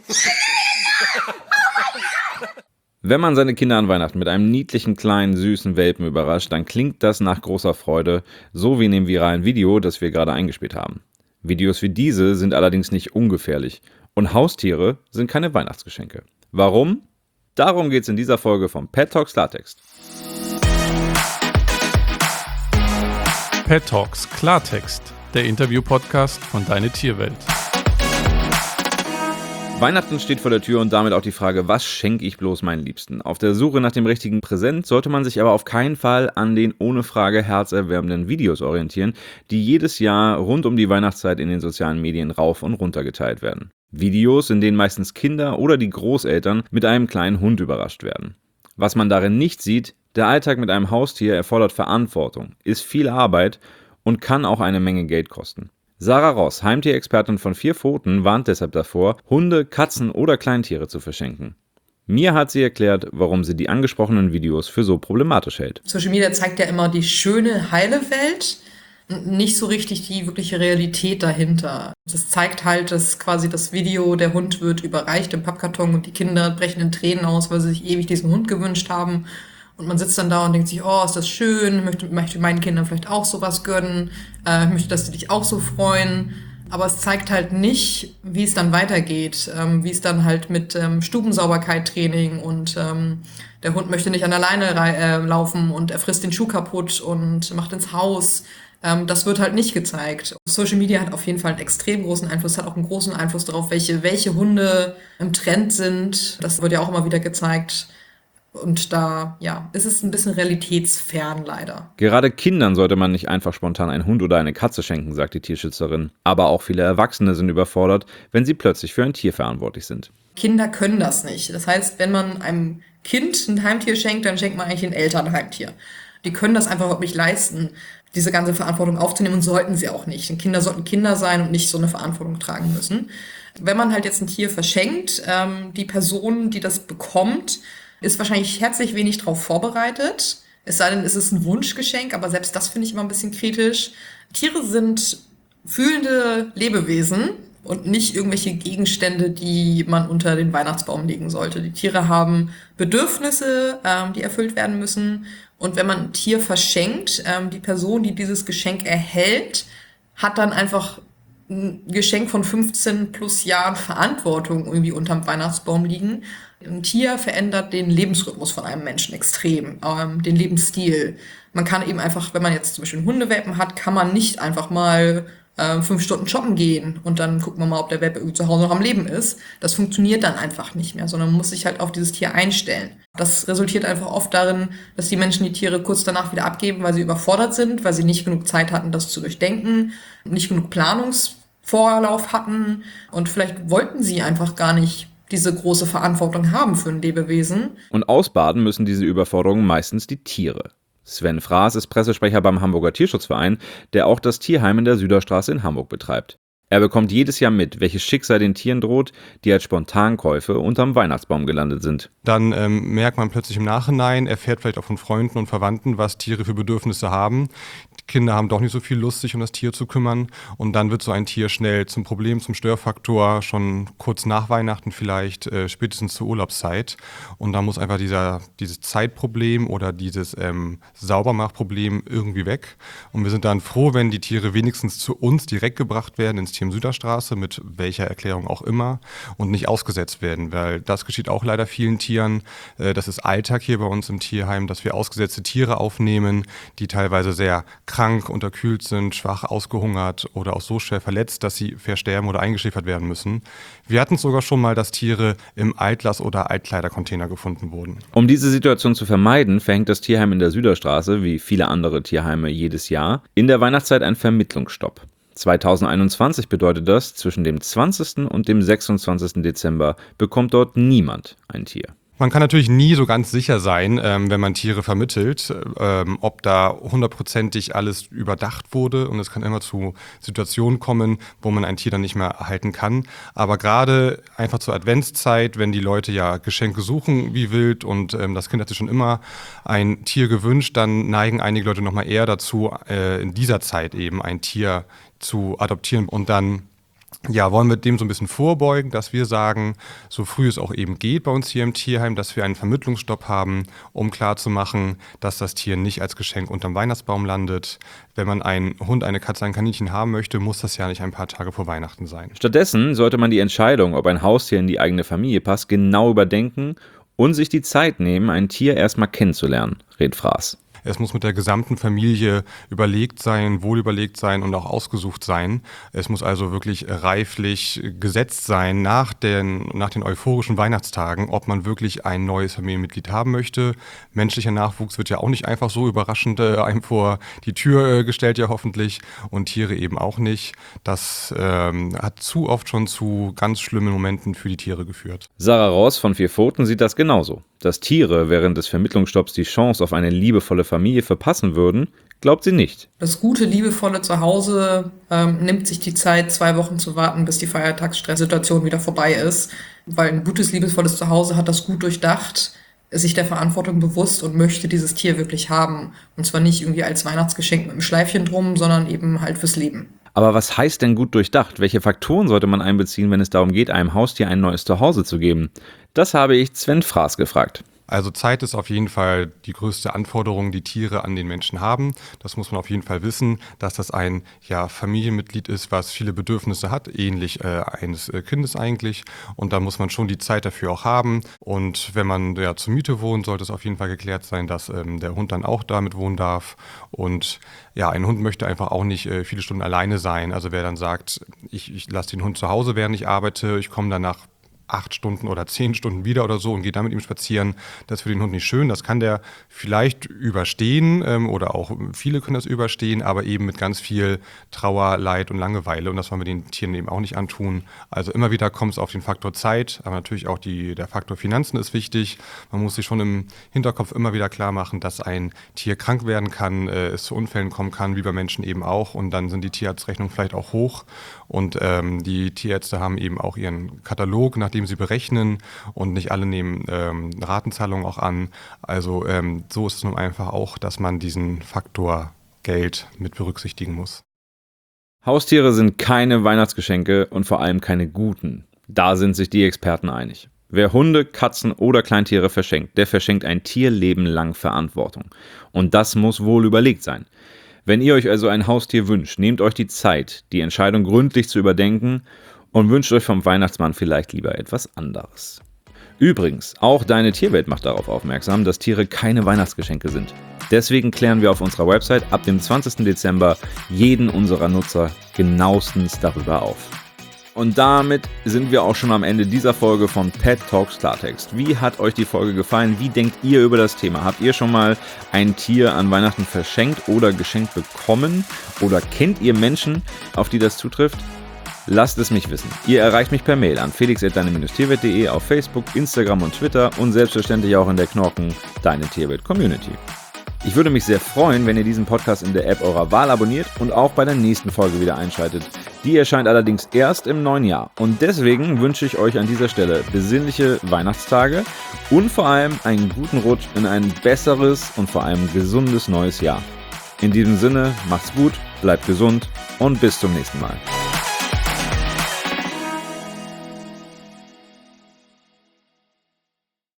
Wenn man seine Kinder an Weihnachten mit einem niedlichen, kleinen, süßen Welpen überrascht, dann klingt das nach großer Freude, so wie in dem viralen Video, das wir gerade eingespielt haben. Videos wie diese sind allerdings nicht ungefährlich. Und Haustiere sind keine Weihnachtsgeschenke. Warum? Darum geht's in dieser Folge von Pet Talks Klartext. Pet Talks Klartext, der Interview-Podcast von Deine Tierwelt. Weihnachten steht vor der Tür und damit auch die Frage, was schenke ich bloß meinen Liebsten? Auf der Suche nach dem richtigen Präsent sollte man sich aber auf keinen Fall an den ohne Frage herzerwärmenden Videos orientieren, die jedes Jahr rund um die Weihnachtszeit in den sozialen Medien rauf und runter geteilt werden. Videos, in denen meistens Kinder oder die Großeltern mit einem kleinen Hund überrascht werden. Was man darin nicht sieht, der Alltag mit einem Haustier erfordert Verantwortung, ist viel Arbeit und kann auch eine Menge Geld kosten. Sarah Ross, Heimtierexpertin von 4 Pfoten, warnt deshalb davor, Hunde, Katzen oder Kleintiere zu verschenken. Mir hat sie erklärt, warum sie die angesprochenen Videos für so problematisch hält. Social Media zeigt ja immer die schöne, heile Welt und nicht so richtig die wirkliche Realität dahinter. Das zeigt halt, dass quasi das Video, der Hund wird überreicht im Pappkarton und die Kinder brechen in Tränen aus, weil sie sich ewig diesen Hund gewünscht haben. Und man sitzt dann da und denkt sich, oh, ist das schön, möchte meinen Kindern vielleicht auch sowas gönnen, ich möchte, dass sie dich auch so freuen. Aber es zeigt halt nicht, wie es dann weitergeht, wie es dann halt mit Stubensauberkeit-Training und der Hund möchte nicht an der Leine laufen und er frisst den Schuh kaputt und macht ins Haus. Das wird halt nicht gezeigt. Social Media hat auf jeden Fall einen extrem großen Einfluss, hat auch einen großen Einfluss darauf, welche Hunde im Trend sind. Das wird ja auch immer wieder gezeigt. Und da, ist es ein bisschen realitätsfern leider. Gerade Kindern sollte man nicht einfach spontan einen Hund oder eine Katze schenken, sagt die Tierschützerin. Aber auch viele Erwachsene sind überfordert, wenn sie plötzlich für ein Tier verantwortlich sind. Kinder können das nicht. Das heißt, wenn man einem Kind ein Heimtier schenkt, dann schenkt man eigentlich den Eltern ein Heimtier. Die können das einfach überhaupt nicht leisten, diese ganze Verantwortung aufzunehmen und sollten sie auch nicht. Denn Kinder sollten Kinder sein und nicht so eine Verantwortung tragen müssen. Wenn man halt jetzt ein Tier verschenkt, die Person, die das bekommt, ist wahrscheinlich herzlich wenig darauf vorbereitet. Es sei denn, es ist ein Wunschgeschenk, aber selbst das finde ich immer ein bisschen kritisch. Tiere sind fühlende Lebewesen und nicht irgendwelche Gegenstände, die man unter den Weihnachtsbaum legen sollte. Die Tiere haben Bedürfnisse, die erfüllt werden müssen. Und wenn man ein Tier verschenkt, die Person, die dieses Geschenk erhält, hat dann einfach ein Geschenk von 15 plus Jahren Verantwortung irgendwie unterm Weihnachtsbaum liegen. Ein Tier verändert den Lebensrhythmus von einem Menschen extrem, den Lebensstil. Man kann eben einfach, wenn man jetzt zum Beispiel einen Hundewelpen hat, kann man nicht einfach mal 5 Stunden shoppen gehen und dann gucken wir mal, ob der Welpe irgendwie zu Hause noch am Leben ist. Das funktioniert dann einfach nicht mehr, sondern man muss sich halt auf dieses Tier einstellen. Das resultiert einfach oft darin, dass die Menschen die Tiere kurz danach wieder abgeben, weil sie überfordert sind, weil sie nicht genug Zeit hatten, das zu durchdenken, nicht genug Planungsvorlauf hatten und vielleicht wollten sie einfach gar nicht diese große Verantwortung haben für ein Lebewesen. Und ausbaden müssen diese Überforderungen meistens die Tiere. Sven Fraß ist Pressesprecher beim Hamburger Tierschutzverein, der auch das Tierheim in der Süderstraße in Hamburg betreibt. Er bekommt jedes Jahr mit, welches Schicksal den Tieren droht, die als Spontankäufe unterm Weihnachtsbaum gelandet sind. Dann merkt man plötzlich im Nachhinein, erfährt vielleicht auch von Freunden und Verwandten, was Tiere für Bedürfnisse haben. Die Kinder haben doch nicht so viel Lust, sich um das Tier zu kümmern. Und dann wird so ein Tier schnell zum Problem, zum Störfaktor, schon kurz nach Weihnachten vielleicht, spätestens zur Urlaubszeit. Und da muss einfach dieses Zeitproblem oder dieses Saubermachproblem irgendwie weg. Und wir sind dann froh, wenn die Tiere wenigstens zu uns direkt gebracht werden, ins Tierheim Süderstraße, mit welcher Erklärung auch immer, und nicht ausgesetzt werden, weil das geschieht auch leider vielen Tieren. Das ist Alltag hier bei uns im Tierheim, dass wir ausgesetzte Tiere aufnehmen, die teilweise sehr krank, unterkühlt sind, schwach, ausgehungert oder auch so schwer verletzt, dass sie versterben oder eingeschläfert werden müssen. Wir hatten sogar schon mal, dass Tiere im Altlass- oder Altkleidercontainer gefunden wurden. Um diese Situation zu vermeiden, verhängt das Tierheim in der Süderstraße, wie viele andere Tierheime jedes Jahr, in der Weihnachtszeit einen Vermittlungsstopp. 2021 bedeutet das, zwischen dem 20. und dem 26. Dezember bekommt dort niemand ein Tier. Man kann natürlich nie so ganz sicher sein, wenn man Tiere vermittelt, ob da hundertprozentig alles überdacht wurde, und es kann immer zu Situationen kommen, wo man ein Tier dann nicht mehr erhalten kann. Aber gerade einfach zur Adventszeit, wenn die Leute ja Geschenke suchen wie wild und das Kind hat sich schon immer ein Tier gewünscht, dann neigen einige Leute nochmal eher dazu, in dieser Zeit eben ein Tier zu adoptieren und dann ja, wollen wir dem so ein bisschen vorbeugen, dass wir sagen, so früh es auch eben geht bei uns hier im Tierheim, dass wir einen Vermittlungsstopp haben, um klarzumachen, dass das Tier nicht als Geschenk unterm Weihnachtsbaum landet. Wenn man einen Hund, eine Katze, ein Kaninchen haben möchte, muss das ja nicht ein paar Tage vor Weihnachten sein. Stattdessen sollte man die Entscheidung, ob ein Haustier in die eigene Familie passt, genau überdenken und sich die Zeit nehmen, ein Tier erstmal kennenzulernen, rät Fraß. Es muss mit der gesamten Familie überlegt sein, wohlüberlegt sein und auch ausgesucht sein. Es muss also wirklich reiflich gesetzt sein nach den euphorischen Weihnachtstagen, ob man wirklich ein neues Familienmitglied haben möchte. Menschlicher Nachwuchs wird ja auch nicht einfach so überraschend einem vor die Tür gestellt, ja hoffentlich, und Tiere eben auch nicht. Das hat zu oft schon zu ganz schlimmen Momenten für die Tiere geführt. Sarah Ross von 4 Pfoten sieht das genauso. Dass Tiere während des Vermittlungsstopps die Chance auf eine liebevolle Familie verpassen würden, glaubt sie nicht. Das gute, liebevolle Zuhause nimmt sich die Zeit, 2 Wochen zu warten, bis die Feiertagsstresssituation wieder vorbei ist. Weil ein gutes, liebevolles Zuhause hat das gut durchdacht, ist sich der Verantwortung bewusst und möchte dieses Tier wirklich haben. Und zwar nicht irgendwie als Weihnachtsgeschenk mit einem Schleifchen drum, sondern eben halt fürs Leben. Aber was heißt denn gut durchdacht? Welche Faktoren sollte man einbeziehen, wenn es darum geht, einem Haustier ein neues Zuhause zu geben? Das habe ich Sven Fraß gefragt. Also Zeit ist auf jeden Fall die größte Anforderung, die Tiere an den Menschen haben. Das muss man auf jeden Fall wissen, dass das ein Familienmitglied ist, was viele Bedürfnisse hat, ähnlich eines Kindes eigentlich. Und da muss man schon die Zeit dafür auch haben. Und wenn man zur Miete wohnt, sollte es auf jeden Fall geklärt sein, dass der Hund dann auch damit wohnen darf. Und ein Hund möchte einfach auch nicht viele Stunden alleine sein. Also wer dann sagt, ich lasse den Hund zu Hause, während ich arbeite, ich komme dann nach 8 Stunden oder 10 Stunden wieder oder so und geht dann mit ihm spazieren. Das ist für den Hund nicht schön. Das kann der vielleicht überstehen oder auch viele können das überstehen, aber eben mit ganz viel Trauer, Leid und Langeweile. Und das wollen wir den Tieren eben auch nicht antun. Also immer wieder kommt es auf den Faktor Zeit, aber natürlich auch der Faktor Finanzen ist wichtig. Man muss sich schon im Hinterkopf immer wieder klar machen, dass ein Tier krank werden kann, es zu Unfällen kommen kann, wie bei Menschen eben auch. Und dann sind die Tierarztrechnungen vielleicht auch hoch. Und die Tierärzte haben eben auch ihren Katalog, nachdem sie berechnen, und nicht alle nehmen Ratenzahlungen auch an. Also so ist es nun einfach auch, dass man diesen Faktor Geld mit berücksichtigen muss. Haustiere sind keine Weihnachtsgeschenke und vor allem keine guten. Da sind sich die Experten einig. Wer Hunde, Katzen oder Kleintiere verschenkt, der verschenkt ein Tierleben lang Verantwortung. Und das muss wohl überlegt sein. Wenn ihr euch also ein Haustier wünscht, nehmt euch die Zeit, die Entscheidung gründlich zu überdenken und wünscht euch vom Weihnachtsmann vielleicht lieber etwas anderes. Übrigens, auch Deine Tierwelt macht darauf aufmerksam, dass Tiere keine Weihnachtsgeschenke sind. Deswegen klären wir auf unserer Website ab dem 20. Dezember jeden unserer Nutzer genauestens darüber auf. Und damit sind wir auch schon am Ende dieser Folge von Pet Talks Klartext. Wie hat euch die Folge gefallen? Wie denkt ihr über das Thema? Habt ihr schon mal ein Tier an Weihnachten verschenkt oder geschenkt bekommen? Oder kennt ihr Menschen, auf die das zutrifft? Lasst es mich wissen. Ihr erreicht mich per Mail an felix@deine-tierwelt.de, auf Facebook, Instagram und Twitter und selbstverständlich auch in der Knorken Deine Tierwelt Community. Ich würde mich sehr freuen, wenn ihr diesen Podcast in der App eurer Wahl abonniert und auch bei der nächsten Folge wieder einschaltet. Die erscheint allerdings erst im neuen Jahr. Und deswegen wünsche ich euch an dieser Stelle besinnliche Weihnachtstage und vor allem einen guten Rutsch in ein besseres und vor allem gesundes neues Jahr. In diesem Sinne, macht's gut, bleibt gesund und bis zum nächsten Mal.